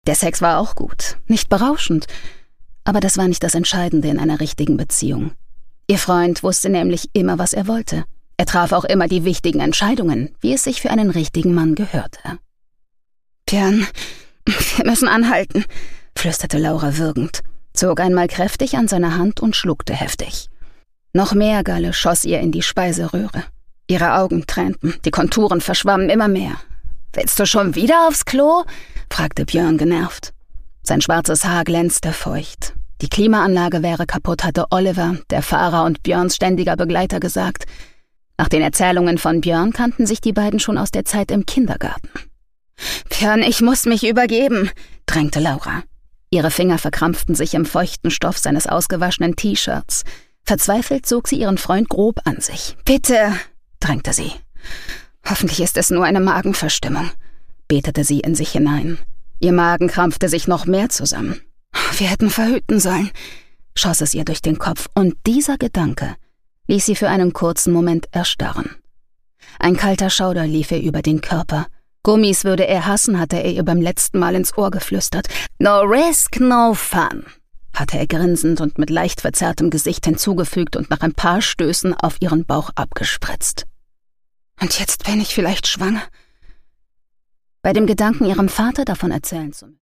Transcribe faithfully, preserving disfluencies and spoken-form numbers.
Der Sex war auch gut, nicht berauschend, aber das war nicht das Entscheidende in einer richtigen Beziehung. Ihr Freund wusste nämlich immer, was er wollte. Er traf auch immer die wichtigen Entscheidungen, wie es sich für einen richtigen Mann gehörte. »Björn, wir müssen anhalten«, flüsterte Laura würgend, zog einmal kräftig an seiner Hand und schluckte heftig. Noch mehr Galle schoss ihr in die Speiseröhre. Ihre Augen tränten, die Konturen verschwammen immer mehr. »Willst du schon wieder aufs Klo?« fragte Björn genervt. Sein schwarzes Haar glänzte feucht. Die Klimaanlage wäre kaputt, hatte Oliver, der Fahrer und Björns ständiger Begleiter, gesagt. Nach den Erzählungen von Björn kannten sich die beiden schon aus der Zeit im Kindergarten. »Björn, ich muss mich übergeben«, drängte Laura. Ihre Finger verkrampften sich im feuchten Stoff seines ausgewaschenen T-Shirts. Verzweifelt zog sie ihren Freund grob an sich. »Bitte«, drängte sie. »Hoffentlich ist es nur eine Magenverstimmung«, betete sie in sich hinein. Ihr Magen krampfte sich noch mehr zusammen. »Wir hätten verhüten sollen«, schoss es ihr durch den Kopf, und dieser Gedanke ließ sie für einen kurzen Moment erstarren. Ein kalter Schauder lief ihr über den Körper. Gummis würde er hassen, hatte er ihr beim letzten Mal ins Ohr geflüstert. »No risk, no fun«, hatte er grinsend und mit leicht verzerrtem Gesicht hinzugefügt und nach ein paar Stößen auf ihren Bauch abgespritzt. »Und jetzt bin ich vielleicht schwanger?« Bei dem Gedanken, ihrem Vater davon erzählen zu müssen.